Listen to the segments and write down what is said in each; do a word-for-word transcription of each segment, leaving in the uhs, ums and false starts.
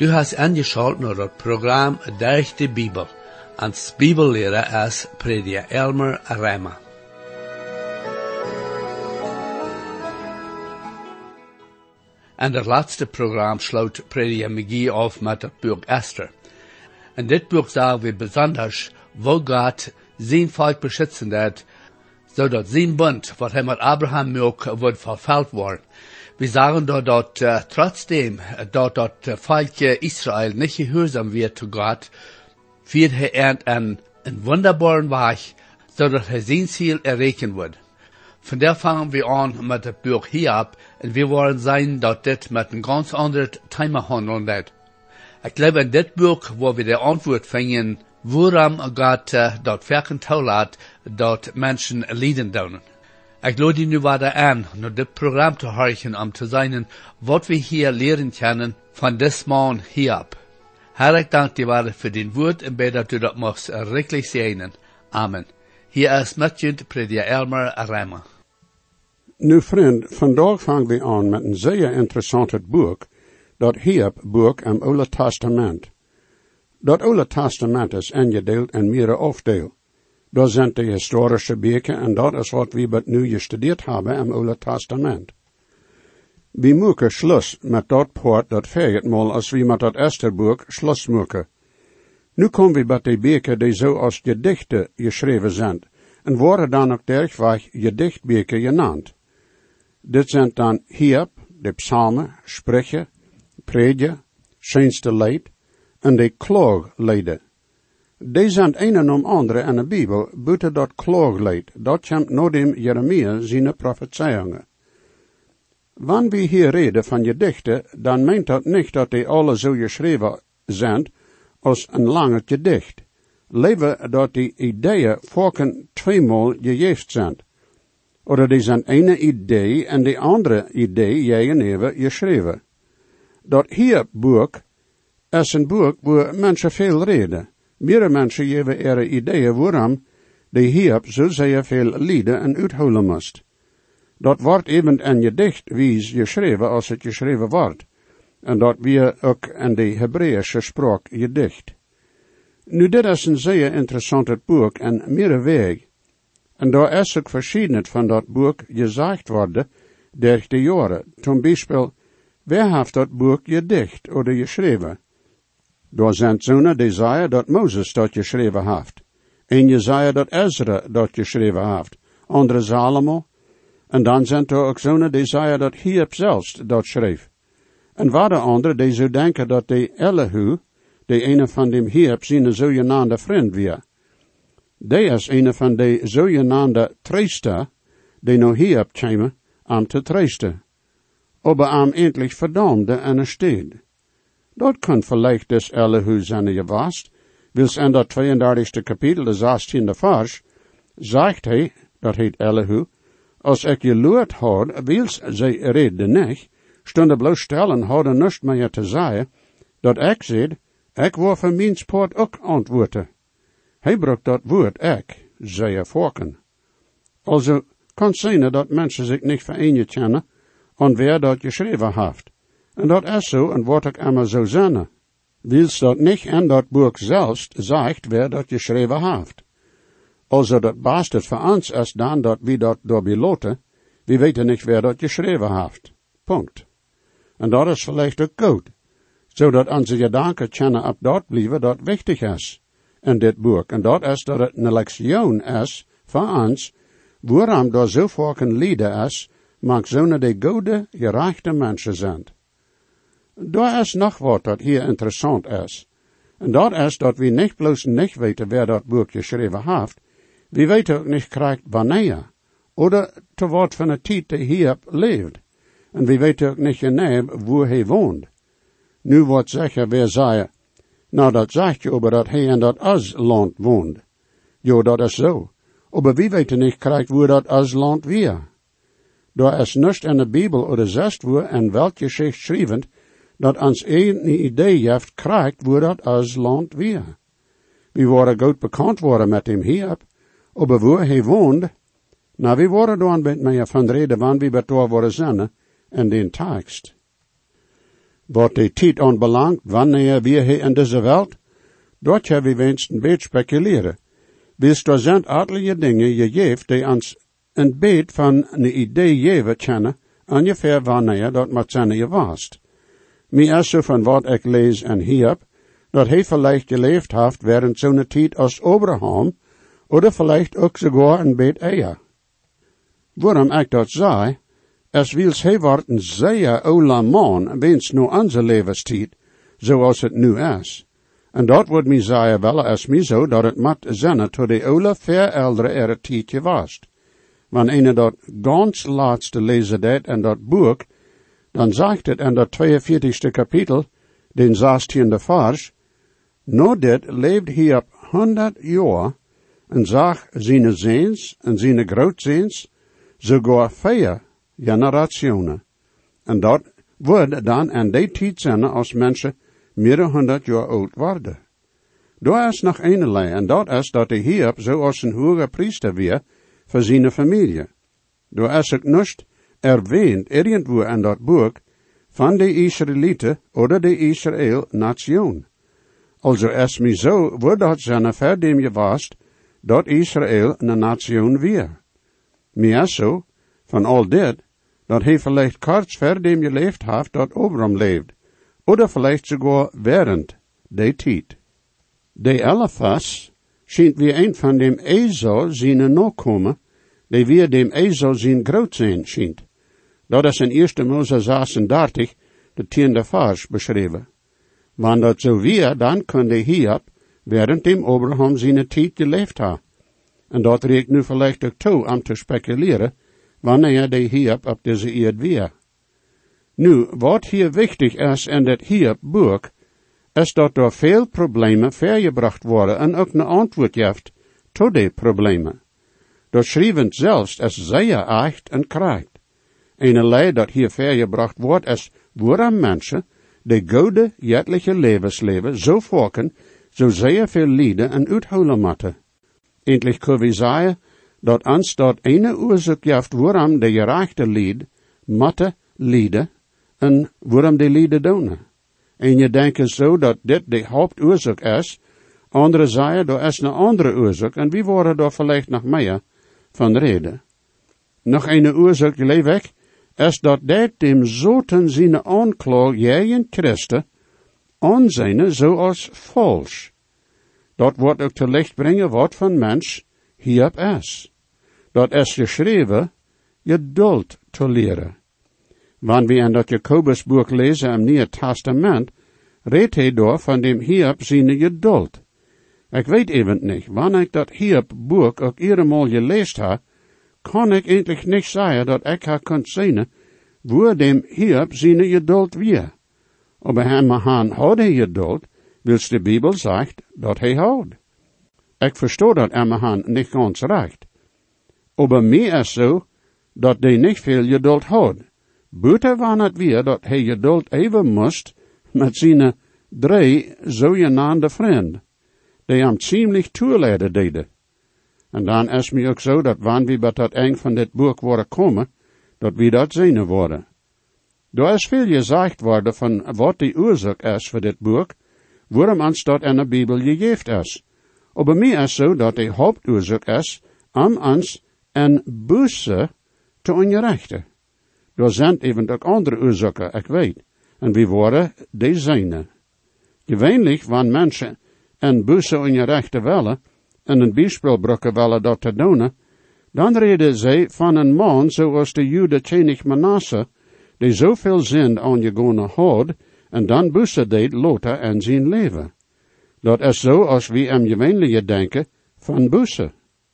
Du hast angeschaltet naar het programma Durch de Bibel. Als Bibellehrer is prediker Elmer Reimer. En het laatste programma sloot prediker McGee af met het boek Esther. In dit boek zagen we besonders, wo God zijn volk beschützen wird, zodat zijn bund, wat hij met Abraham maakte, wordt vervuld worden. We zagen dat, dat uh, trotzdem, dat dat uh, volk Israël niet gehoorzaam werd zu God, wird hij een, een wunderbaren weg, zodat hij zijn ziel erreichen wordt. Van daar vangen we aan met het boek Hiob, en we willen zien dat dit met een ganz ander thema handelen wird. Ik glaube in dit boek, waar we de antwoord vinden, waarom God uh, dat werken toelaat, dat mensen lijden doen. Ik lade nu verder aan, naar dit programma te horen, om te zien wat we hier leren kunnen van dit man Hiob. Herr, ik dank je wel voor din woord en bid dat u dat mocht rijkelijk zegenen. Amen. Hier is met je prediker Elmer Reimer. Nu vriend, vandaag vangen we aan met een zeer interessant boek, dat Hiob boek im Oude Testament. Dat Oude Testament is ingedeeld in meerdere afdelen. Dat zijn de historische boeken en dat is wat we nu gestudeerd hebben im Oude Testament. We maken Schluss met dat poort dat vergeet mal als we met dat Estherboek Schluss maken. Nu komen we bij de boeken die zo als gedichten geschreven zijn en worden dan ook dergweg gedichtboeken genaamd. Dit zijn dan Hiob, de psalmen, sprüche, predigen, schönste leid en de klaaglieden. Die zijn een en om andere in de Bijbel, buiten dat klaaglied, dat komt nadem Jeremia zijn profetieën. Wanneer we hier reden van gedichten, dan meent dat niet dat die alle zo geschreven zijn als een lange gedicht. Leven dat die ideeën volken tweemaal gegeven zijn. Oder die zijn ene idee en de andere idee jij even geschreven. Dat hier boek is een boek waar mensen veel reden. Meerdere mensen geven er ideeën waarom die hier zo zeer veel lieden en uithouden moest. Dat wordt even in gedichtwijs geschreven als het geschreven wordt. En dat weer ook in de Hebreeuwse spraak gedicht. Nu, dit is een zeer interessant boek en meerdere weg. En daar is ook verschillend van dat boek gezegd worden door de jaren. Zum Beispiel, wer heeft dat boek gedicht oder geschreven? Daar zijn zonen die zeggen dat Mozes dat geschreven heeft. En je zei dat Ezra dat geschreven heeft. Andere Salomo. En dan zijn er ook zonen die zeggen dat Hiob zelfs dat schreef. En waar de anderen die zo denken dat de Elihu, de ene van dem Hiob zijn zogenaamde vriend weer. Die is een van de zogenaamde treester, die nou Hiob kwamen om te treesten. Aber am endlich verdammde en een steed. Dat kan vielleicht des Elihu zijn geweest, wils in dat tweeëndertigste kapitel, de zestiende vers, zegt hij, dat heet Elihu, als ik je loert had, wils zij redde niet, stonden bloos stellen hadden niets meer te zeggen, dat ik zei, ik wou van mijn poort ook antwoorden. Hij brukt dat woord ik, zei volken. Also kan zijn dat mensen zich niet verenigd kennen, aan wer dat geschreven heeft. En dat is zo en wordt ook immer zo zijn. Wils dat niet in dat boek zelfs zegt wer dat geschreven heeft. Also dat beste voor ons is dan dat we dat door beloten, we weten niet wer dat geschreven heeft. Punt. En dat is vielleicht ook goed, zodat onze gedanken kunnen op dat blijven dat wichtig is in dit boek. En dat is dat het een lektion is voor ons, waarom er zo volken lieden is, maar zo'n die goede, gerechte mensen zijn. Daar is nog wat dat hier interessant is. En dat is dat we niet bloos niet weten wer dat boek geschreven heeft, we weten ook niet krijgt wanneer, oder te wat van de tijd die hier leeft. En we weten ook niet genau waar hij woont. Nu wordt zeggen, wer zei, nou dat zegt je over dat hij in dat Asland woont. Jo, dat is zo. Aber we weten niet krijgt waar dat Asland weer. Daar is niets in de Bijbel oder zegt waar en welk geschicht schrijvend, dat ons een idee heeft krijgt waar dat Asland weer. We worden goed bekend worden met hem Hiob, aber waar hij woont, nou we worden dan met meer van reden wanneer we betoor worden zijn in den tekst. Wat de tijd aanbelangt, wanneer wir hier in deze wereld, dort hebben we wenst een beetje speculeren. Wist er zijn allerlei dingen gegeven die ons een beetje van een idee geven kennen, ongeveer wanneer dat moet zijn geweest. Mij is zo van wat ik lees en Hiob, dat hij vielleicht geleefd heeft während zo'n tijd als Abraham, oder vielleicht ook sogar een beetje eher. Waarom ik dat zei, es wils hij wordt een zeer oude man, wens nu onze levenstijd, zoals het nu is. En dat wordt mij zeggen wel als mij zo, dat het moet zijn tot de oude, ver eldere ere tijd geweest. Wanneer dat ganz laatste lezen deed in dat boek, dan zegt het in dat tweeënveertigste kapitel, den zestiende vers, no dit leefde hij op honderd jaar, en zag zijn zeens en zijn grootzeens, sogar vier generationen. En dat wordt dan in die tijd zijn als mensen meer dan honderd jaar oud worden. Daar is nog een lijn, en dat is dat hij Hiob zoals een hoge priester weer voor zijn familie. Daar is ook niet erwähnt, irgendwo in dat boek, van de Israëlieten oder de Israël-nation. Also is mij zo, wordt dat zijn verdem geweest, dat Israël een nation weer. Mij is zo, van al dit, dat hij vielleicht kort verdem geleefd heeft dat Abraham leeft, oder vielleicht sogar während de tijd. De Eliphaz schijnt weer een van dem Esau zijn nakomen, die weer dem Esau zijn groot zijn schijnt. Dat is in eerste Mose zesendertig, de tiende vers beschreven. Wanneer dat zo weer, dan kon de Hiob während dem Abraham zijn tijd geleefd ha. En dat reikt nu vielleicht ook toe om te speculeren, wanneer de Hiob op deze eerd weer. Nu, wat hier wichtig is in dit Hiob-boek, is dat er veel problemen vergebracht worden en ook een antwoord geeft tot die problemen. Dat schrijvend zelfs is zeer echt en krijgt. Een leid dat hier vergebracht wordt is waarom mensen de goede jetliche levensleven zo volken, zo zeer veel lijden en uithouden moeten. Eindelijk kunnen we zeggen dat ons dat ene oorzaak geeft waarom de gerechte lied moeten lijden en waarom de lijden doen. En je denkt zo dat dit de hoofdoorzaak is, anderen zeggen dat is een andere oorzaak en wie worden daar vielleicht nog meer van reden. Nog een oorzaak leef ik, is dat dit dem zoten zijn aanklaag tegen Christen aanzien zoals vals. Dat wordt ook te licht brengen wat van mens Hiob is. Dat is geschreven, geduld te leren. Wanneer we in dat Jacobusboek lezen im Nieuwe Testament, redt hij door van dem Hiob zijn geduld. Ik weet even niet, wanneer ik dat Hiob-boek ook eenmaal gelezen heb, kan ik eindelijk niet zeggen dat ik haar kunt zien, waar dem Hiob zijn geduld weer. Aber hem han had hij geduld, wils de Bibel zegt dat hij houdt. Ik verstoor dat Emmahan niet ganz recht. Aber mij is zo, dat hij niet veel geduld had. Buiten van het weer dat hij geduld even moest met zijn drie zogenaamde vrienden, die hem ziemlich toeleiden deden. En dan is mij ook zo dat wanneer we bij dat eind van dit boek worden komen, dat we dat zien worden. Er is veel gezegd worden van wat de oorzaak is voor dit boek, waarom ons dat in de Bibel gegeven is. Aber mij is zo dat de hoofdoorzaak is om ons een busse te onrechten. Er zijn even ook andere oorzaken, ik weet, en we worden die zijne. Gewöhnlich, wanneer mensen een busse onrechten willen, en een bijspelbrokken willen dat te doen, dan reden zij van een man zoals de Jude Koning Manasse, die zoveel zin aangegonnen had, en dan busse deed later in zijn leven. Dat is zo als we hem gewöhnlich denken van busse.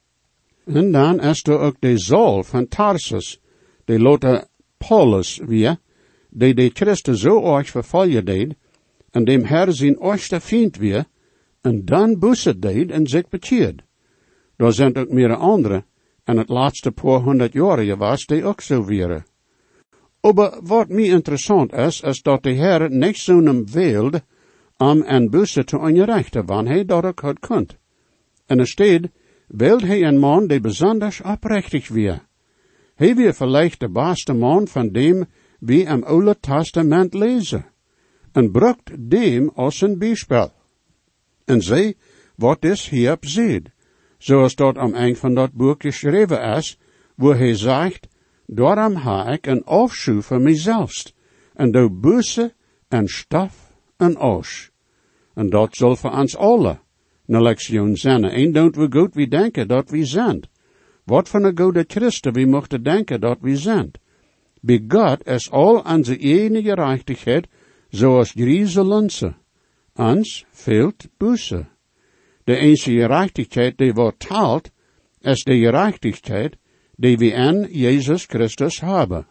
En dan is er ook de Saul van Tarsus, die later Paulus weer, die de Christen zo erg vervolgen deed, en dem Herr zijn ergste vriend weer, en dan busse deed en zich bekeerd. Daar zijn ook meer andere, en het laatste paar honderd jaren geweest, die ook zo waren. Aber wat mij interessant is, is dat de Herr niet zo'n wilde om een busse te onrechten, wanneer hij dat ook had kunt. En instead wilde hij een man die besonders oprechtig weer. Hij weer vielleicht de beste man van dem wie im Oude Testament lezen. en brukt dem als een bijspel. En zei wat is Hiob ziet, zoals dat am eind van dat boek geschreven is, waar hij zegt, daarom ha ik een afschuw van mijzelf, en de busse en staf en oos. En dat zal voor ons alle een lektion zijn. En don't we goed wie denken dat we zijn. Wat van een goede Christen we mochten denken dat we zijn. Bij God is al onze ene gerechtigheid zoals grieze lunse. Ons fehlt busse. De enige gerechtigheid die wordt taalt, is de gerechtigheid die we in Jezus Christus hebben.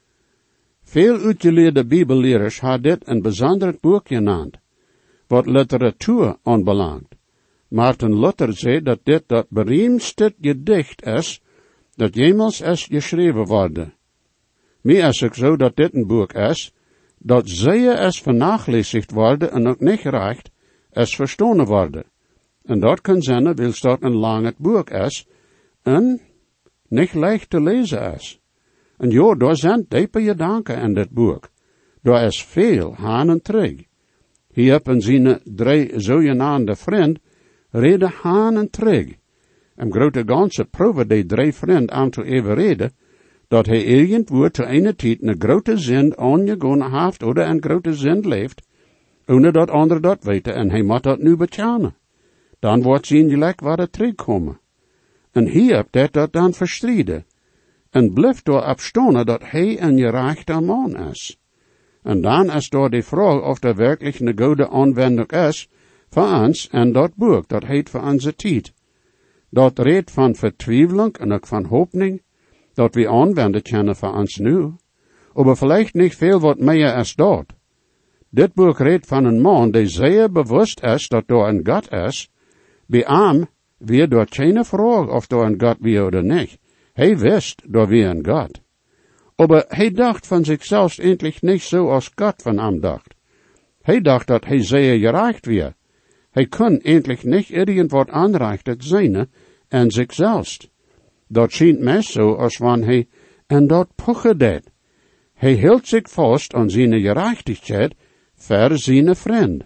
Veel uitgeleerde bibelleerders hebben dit een bijzonder boek genaamd, wat literatuur aanbelangt. Martin Luther zei dat dit dat beroemdste gedicht is, dat jemals is geschreven worden. Mij is ook zo dat dit een boek is, dat zeer is vernachlässigt worden en ook niet recht is verstonen worden. En dat kan zijn, wils dat een lang boek is, en niet leicht te lezen is. En ja, daar zijn diepe gedanken in dit boek. Daar is veel haan en terug. Hiob en zijn drie zogenaamde vriend reden haan en terug. En grote ganse proeven die drie vriend aan te overreden, dat hij irgendwo te ene tijd een grote zin aangegaan heeft oder een grote zin leeft, ohne dat anderen dat weten, en hij moet dat nu betalen. Dan wordt zijn gelijk waar het terugkomen. En Hiob deed dat dan verstrijden, en blijft door afstonen dat hij een gerechte man is. En dan is door de vraag of er werkelijk een goede aanwending is voor ons en dat boek, dat heet voor onze tijd. Dat redt van vertwijfeling en ook van hoopning, dat we aanwenden kunnen voor ons nu, maar vielleicht niet veel wat meer is dat. Dit boek redt van een man die zeer bewust is dat er een God is, bij hem weer door geen vraag of er een God weer of niet. Hij wist door wie een God. Maar hij dacht van zichzelf endlich niet zo als God van hem dacht. Hij dacht dat hij zeer gerecht weer. Hij kon endlich niet irgendwat aanrichtet zijn en zichzelf. Dat schijnt mij zo als wanneer hij en dat poche deed. Hij hield zich vast aan zijn gerechtigheid voor zijn vriend.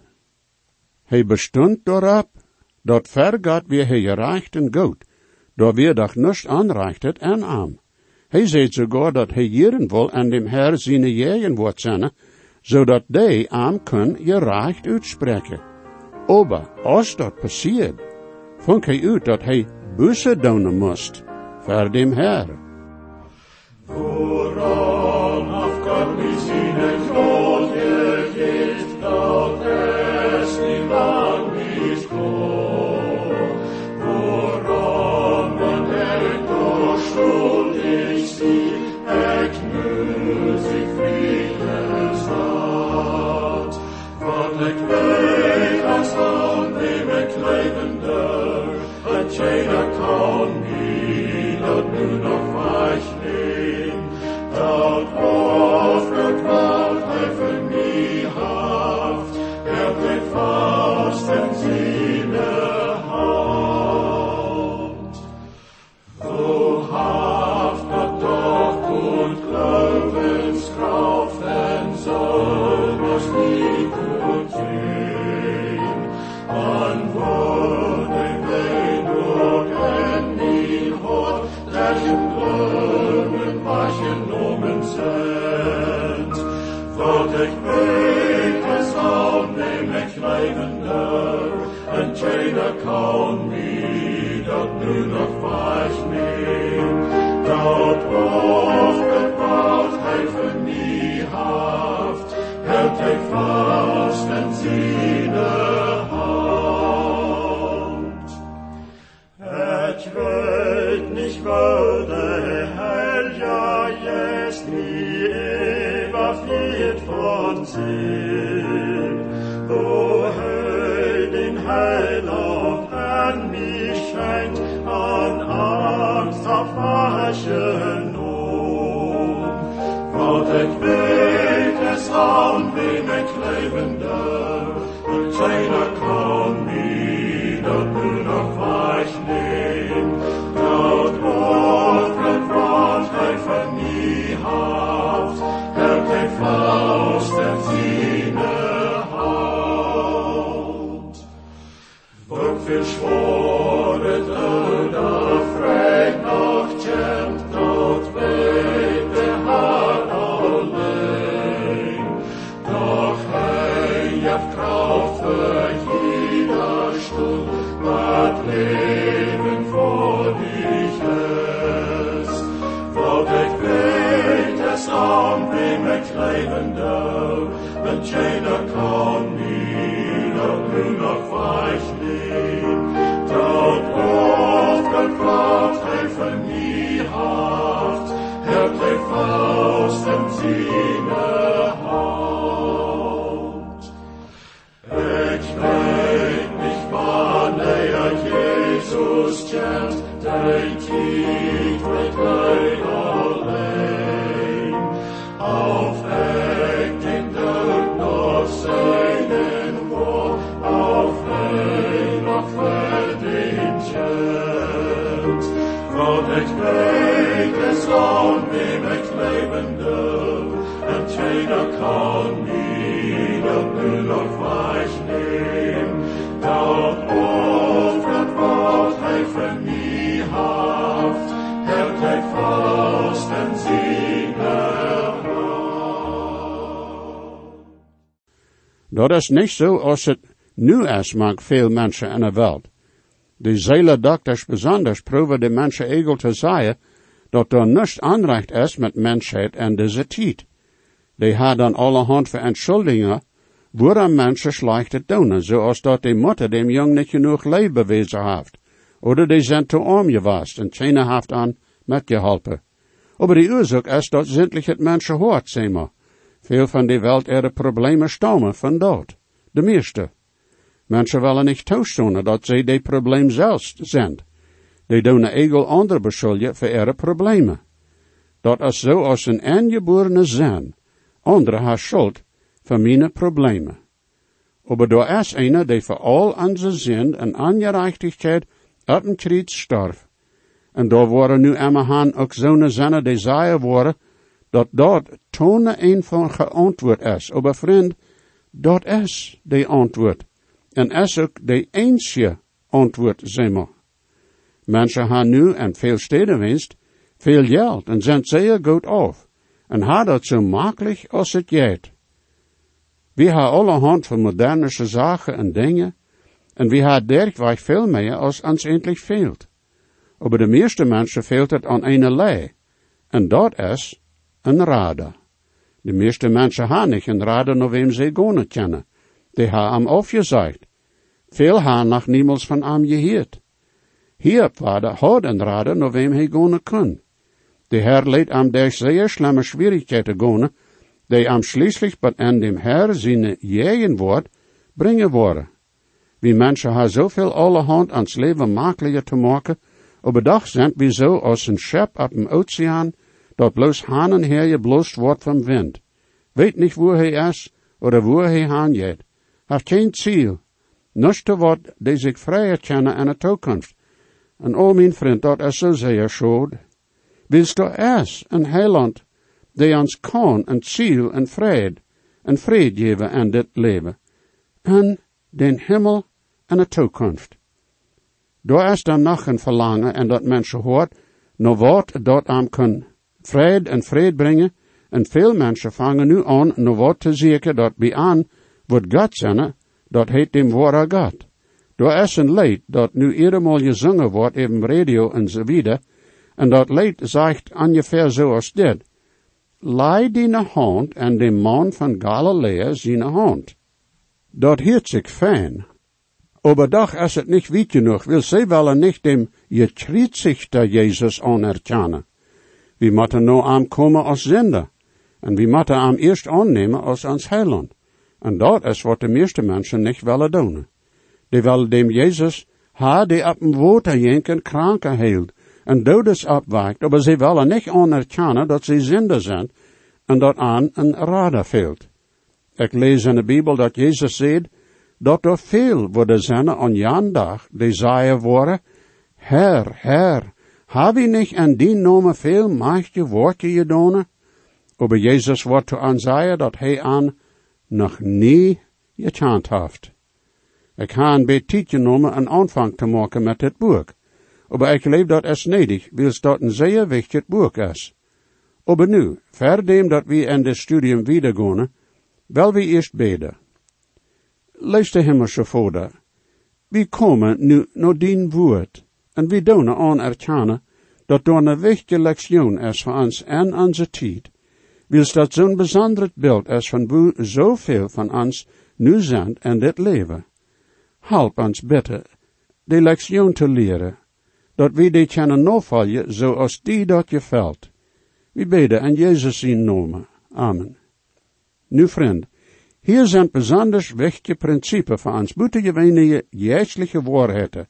Hij bestond daarop dat voor God weer hij gerecht en goed, door weer dat niets aanrichtet en am. Hij zei sogar dat hij jeren wil aan dem Herr zijn jegen wordt zijn, zodat die am kun gerecht uitspreken. Aber als dat passiert, vond hij uit dat hij busse doen moest voor dem Herr. Woran auf Gott wie seine Grund gegift, dat es niemand nicht kommt. Woran man denkt, doch schuldig sie, ek nu sich Friedens hat. Wat ek weet, als an dem ek levender, ein Tjener kann nie, dat nu noch weich nehm, dat oft und wart helfen nie haft, er bleibt fast in seine Hand. So haft dat doch und Glaubenskraft, en soll was nie gut sehen, an wurde wenn du en nie hot, welchen Blumen wahrgenommen sind. Wat ik weet is aannemelijk levender, en keiner kan mij dat nu nog wegnemen. Dat aufgebaut helfen nie haft, hält hij vast in seine Hand. Ik weet niet wel de hel, ja, jest nie überflieht von Sinn, wo hij den Heiland an mich schenkt, an Angst auf weichen Not. Wat ik weet es an wem ik levender, und keiner kann mir dat nu noch wegnehmen. Dat offret wat hij van nie haft, hält hij vast in seine ook veel schworet oder vrij nog tjent, dat weet de Haar alleen. Doch hij heeft kracht voor jeder stund, wat leven voor dich is. Want ik weet es aan wem ik leven doe, want jener kan niet op nu nog weich neem. Dat oft en kracht hij van mij haft, hebt hij vast en ziene hand. Ik weet nicht wanneer Jesus kent, dein Tiet met hij alleen. Auf ik den dood nog seinen woord, auf hij nog verdient kent. Want ik weet es aan wem ik leven doe, en jener kan niet op nu nog weich neem. Dat offert wat hij van mij haft, hebt hij vast en ziene hand. Dat is niet zo als het nu is, mag veel mensen in de wereld. De Seelendokters besonders proeven de mensen egel te zeggen dat er niets aanrecht is met mensheid en deze tijd. Die hebben dan allerhand verontschuldigingen waarom mensen slechte doen, zoals dat de moeder dem jong niet genoeg leven bewezen heeft, oder die zijn te arm geweest en keiner heeft aan metgeholpen. Aber die oorzaak is dat zindelijk het mensen hoort, zeg maar. Veel van die welt ihre problemen stammen van dat. De meeste. Mensen willen niet toestaan dat zij die probleem zelfs zijn. Die doen een egel andere beschuldigen voor ihre problemen. Dat is zo als een aangeborene zin. Andere heeft schuld voor mijn problemen. Aber daar is een die voor al onze zin en ongerechtigheid uit een kriet starf. En daar worden nu immerhaan ook zo'n zinnen die zeggen worden, dat dat tonen een van geantwoord is. Aber vriend, dat is die antwoord. En is ook de einzige antwoord, zeg maar. Mensen hebben nu en veel steden winst, veel geld en zijn zeer goed af. En hebben dat zo makkelijk als het gaat. We hebben allerhand van modernische zaken en dingen, en we hebben dergelijk veel meer als ons eindelijk veelt. Aber de meeste mensen veelt het aan een lei, en dat is een rader. De meeste mensen hebben niet een rader naar wem ze gaan kennen. Die hebben hem afgezegd. Veel hebben nog niemals van hem gehoord. Hier vader had een rader naar wem hij gaan kon. De Herr leidt hem durch zeer schlimme Schwierigkeiten gaan, die am schließlich bei an dem Herr seine Gegenwart bringen worden. Wie Menschen haben so viel allerhand ans Leben makkelijker te maken, aber doch sind wir so als ein Schip ab dem Ozean, dat bloß han en her geblost wordt vom Wind. Weet nicht, wo hij is, oder wo hij han geht. Heeft geen ziel. Niets te wat die zich vrijer kennen in de toekomst. En o, mijn vriend, dat is zo zeer schuld. Willst du es, een heiland, die ons kan een ziel en vrede, en vrede geven in dit leven, en den Himmel en de toekomst. Daar is dan nog een verlangen en dat mensen hoort, naar wat dat aan kan vrede en vrede brengen, en veel mensen vangen nu aan naar wat te zoeken dat bij aan wordt God zijn, dat heet dem ware God. Daar is een lied dat nu iedere maal gezongen wordt, even radio en zo wieder, en dat lied zegt ongeveer zoals dit. Lei die hand en de man van Galilea zijn hand. Dat heert zich fijn. Aber doch is het niet weit genoeg, wil zij willen niet dem gekreuzigte Jezus anerkennen. We moeten nou aankomen als zender. En we moeten hem eerst aannemen als ons heiland. En dat is wat de meeste mensen niet willen doen. Die willen dem Jezus ha die op een water jenken kranken heilt en dodes opwekt, aber ze willen niet anerkennen dat ze zender zijn en dat aan een rader fehlt. Ik lees in de Bijbel dat Jezus zegt, dat er veel worden zijn aan jan dag, die zeiden worden, Herr, Herr, heb je niet in die naam veel machtige woorden gedaan? Aber Jezus wordt te aanzeggen dat hij aan nog nie gekend heeft. Ik ga een beetje tijd genomen een aanvang te maken met dit boek. Maar ik leef dat es nedig, wils dat een zeer wichtig boek is. Maar nu, verdem dat we in dit studium wiedergaan, wel we eerst beden. Lees de hemelse Vader. We komen nu naar dien woord, en we doen aan erkennen dat door een wichtige lektion is voor ons en onze tijd, wils dat zo'n bijzonder beeld is van hoe zoveel van ons nu zijn in dit leven. Help ons bitte, die lektion te leren, dat we die kunnen navolgen zoals die dat je valt. We bidden in Jezus zijn naam. Amen. Nu vriend, hier zijn bijzonders wichtige principes voor ons buitengewone geestelijke waarheden.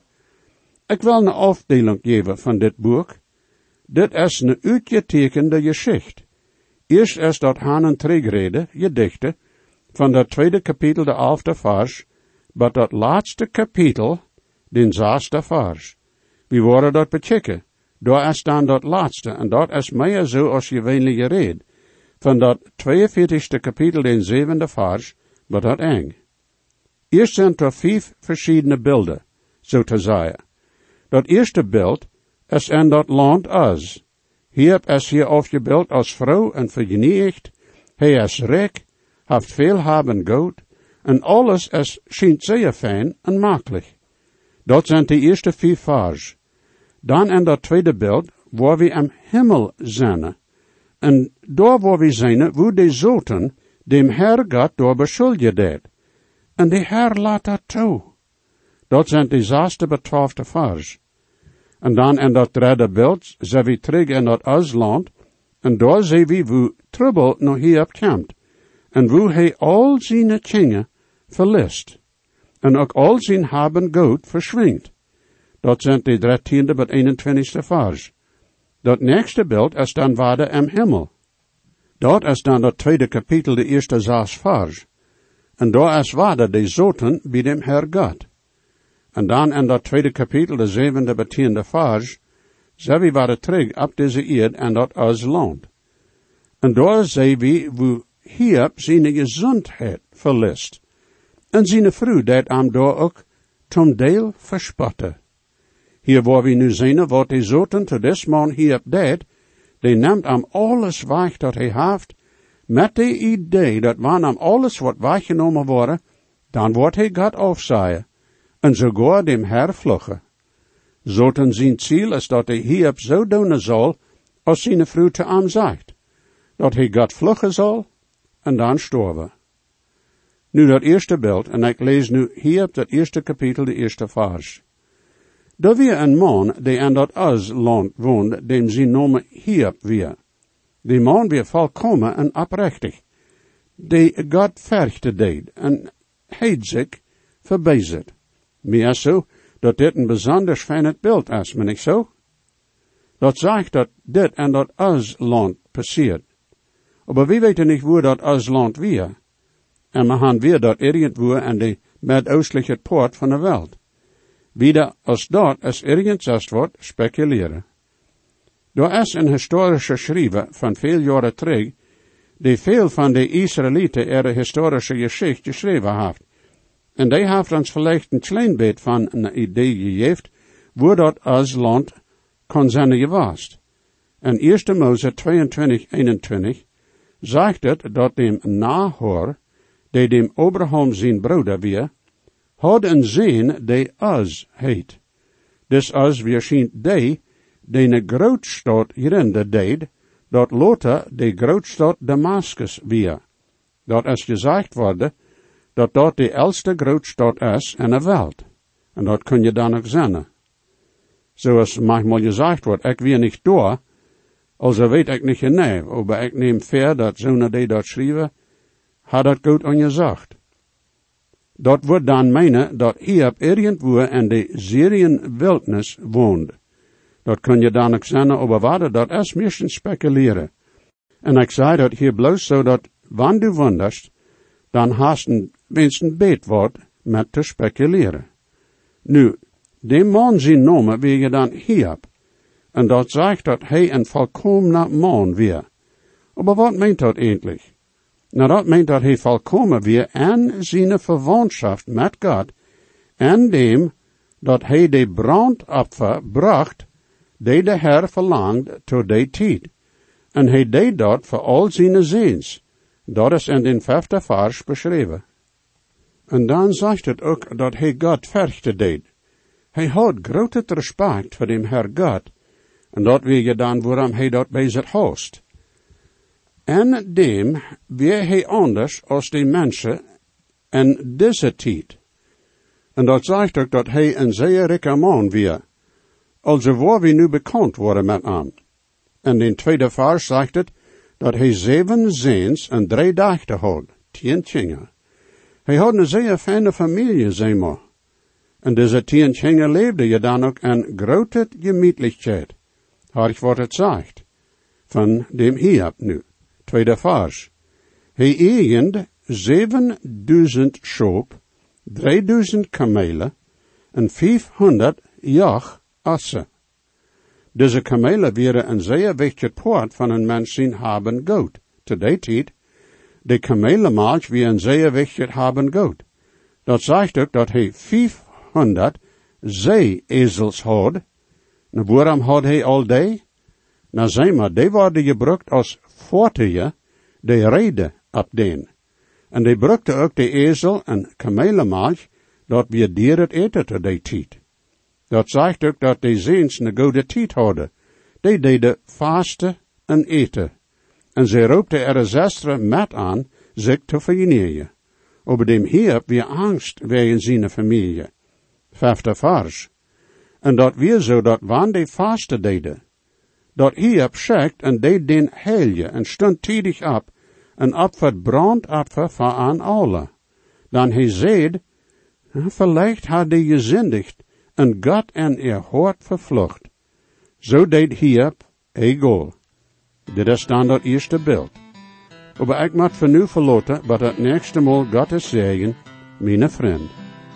Ik wil een afdeling geven van dit boek. Dit is een uitgetekende geschichte. Eerst is dat Hanen Tregrede, gedichte, van dat tweede kapitel, de elfde vers, maar dat laatste kapitel, den zesde vers. We worden dat bechecken. Daar is dan dat laatste, en dat is meer zo als je wenige red. Van dat tweeënveertigste kapitel, den zevende vers, wordt dat eng. Eerst zijn er vijf verschillende beelden, zo te zeggen. Dat eerste beeld is in dat land as. Hier is hier afgebeeld als vrouw en vergeniegd. Hij is rijk, heeft veel hebben goed, en alles is schijnt zeer fijn en makkelijk. Dat zijn de eerste vijf vers. Dan in dat tweede beeld, waar we am Himmel zijn. En daar waar we zijn, wo de zoten, dem Herr God door beschuldigd deed. En de Herr laat dat toe. Dat zijn de zesde betwaalfde vers. En dan in dat derde beeld, zijn we terug in dat Asland, en daar zien we wo trouble nog hier komt. En wo hij al zijn dingen verliest. En ook al zijn haben goed verschwingt. Dat zijn de dertiende tot eenentwintigste vers. Dat nächste beeld is dan waarde im Himmel. Dat is dan dat tweede kapitel, de eerste zes vers. En daar is waarde de zoten bij dem Herr God. En dan in dat tweede kapitel, de zevende tot tiende vers, zijn we waarde terug op deze eerd en dat als land. En daar zien we wo hier zijn gezondheid verliest. En zijn vrouw dat am daar ook tom deel verspotte. Hier waar we nu zien, wat die zoten te des man hier deed, die neemt am alles weg dat hij heeft, met de idee dat wanneer am alles wordt weggenomen worden, dan wordt hij God afzaaien, en sogar dem Herr vluchten. Zoten zijn ziel is dat hij hier zo doen zal, als zijn vrouw te am zegt, dat hij God vluchten zal, en dan sterven. Nu dat eerste beeld, en ik lees nu hier op dat eerste kapitel, de eerste vers. Daar weer een man, die in dat Asland woonde, dem zijn naam Hiob weer. Die man weer volkomen en oprechtig, die God verchte deed, en heid zich verbezit. Meer zo, dat dit een bijzonder fijn beeld is, men ik zo? Dat zegt dat dit in dat Asland passiert. Maar we weten niet waar dat Asland weer. En we gaan weer dat irgendwo in de midoostelijke poort van de wereld. Wieder als dat is ergens als wat speculeren. Er is een historische schrijver van veel jaren terug, die veel van de Israëlieten ihre historische geschichte geschreven heeft. En die heeft ons vielleicht een klein beetje van een idee gegeven, waar dat als land kon zijn geweest. In eerste Mose tweeëntwintig, eenentwintig, zegt het dat dem Nahor, die dem Abraham zijn broeder weer, had een zin die Az heet. Dus als we zien die, die een grootstad hierinde deed, dat later de grootstad Damascus weer. Dat is gezegd worden, dat dat de oudste grootstad is in de wereld. En dat kun je dan ook zien. Zoals manchmal gezegd wordt, ik weer niet door, also weet ik niet genau, maar ik neem ver dat zo'n die dat schrijven, had dat goed ongezegd. Dat wordt dan meinen dat hier op irgendwo in de Syriën wildnis woont. Dat kun je dan ook zeggen, over wat dat is, misschien speculeren. En ik zei dat hier bloos zo dat, wanneer du wonderst, dan haast een wensen beet wordt met te speculeren. Nu, de man zijn naam weer je dan Hiob. En dat zegt dat hij een volkomen man weer. Maar wat meent dat eigenlijk? Nou, dat meent dat hij volkomen weer en zijn verwantschap met God en dem dat hij de brandoffer bracht, die de Heer verlangd tot die tijd. En hij deed dat voor al zijn ziens. Dat is in den vijfde vers beschreven. En dan zegt het ook dat hij God verchte deed. Hij had grote respect voor dem Heer God. En dat weet je dan waarom hij dat bij zich host. En dem weer hij anders als de mensen in deze tijd. En dat zegt ook dat hij een zeer rijke man weer. Also waar we nu bekend worden met hem. En in tweede vers zegt het dat hij zeven zoons en drie dochters had, tien kinderen. Hij had een zeer fijne familie, zeg maar. En deze tien kinderen leefden je dan ook in grote gemütlichkeit. Hoor wat het zegt. Van dem Hiob nu. Tweede vers. Hij eigende zevenduizend schop, drieduizend kamelen en vijfhonderd jach assen. Deze kamelen waren een zeer wichtig poort van een mens zijn haben goud. Te die tijd, de kamelenmaals wie een zeer wichtig haben goud. Dat zegt ook dat hij vijfhonderd zee-ezels had. Nou, waarom had hij al die? Nou, zeg maar, die worden gebruikt als voertuigen, die reden op den. En die brukte ook de ezel en kamelenmaals, dat we dier het eten te die tijd. Dat zegt ook dat de ziens een goede tijd hadden. Die deden vasten en eten. En ze roepte er zesteren met aan, zich te verenigen. Over dem Hiob weer angst wegen zijn familie. Vijfde vers. En dat weer zo dat wanneer die vasten deden, dat Hiob zegt en deed den heilige en stond tijdig op en offert brandoffer voor aan alle. Dan hij zeid, vielleicht had hij gezündigd en God en er hoort vervlucht. Zo deed Hiob egal. Dit is dan dat eerste beeld. Maar ik moet voor nu verlaten, maar het nächste Mal Gottes zegen, mijn vriend.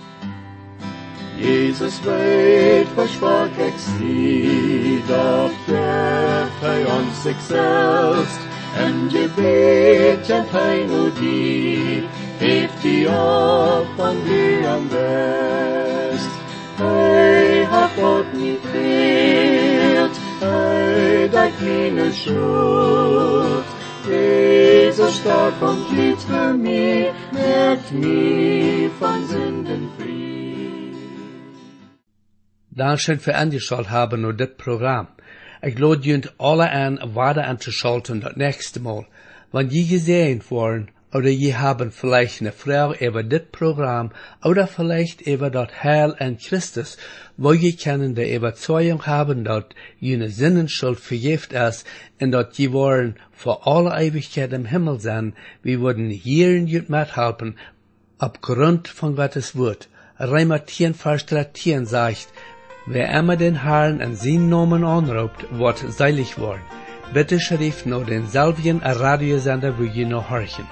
Jesus weet versprach ik zie, dat geeft hij ons zichzelf, en je weet en hij nu die, heeft die op van wie am best. Hij hat God niet veert, hij dat keine schuld. Jesus starb und litt für mich, merkt mich von Sünden frei. Dankeschön für angeschaut haben nur dit Programm. Ich lade junt alle an, weiter anzuschalten das nächste Mal. Wenn je gesehen worden, oder je haben vielleicht eine Frage über dit Programm, oder vielleicht über das Heil in Christus, wo je können die Überzeugung haben, dass jene Sinnenschuld vergift ist, und dass je wollen für alle Ewigkeit im Himmel sein, wir würden hier in jut mithelfen, aufgrund von Gottes Wort. Römer zehn, Vers dreizehn sagt, wer immer den Herrn in seinen Namen anruft, wird selig worden. Bitte schrift nur denselben Radiosender, wo je noch horchen.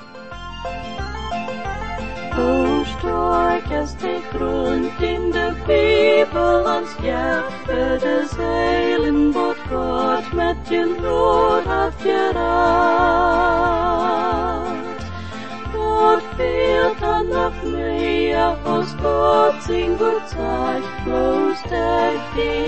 Hoe stark is de grond in de Bibel ons geeft, de zeilen wat God met je rood heeft geraakt. Wat fehlt dan nog meer als God zijn goed zegt, bloos echt die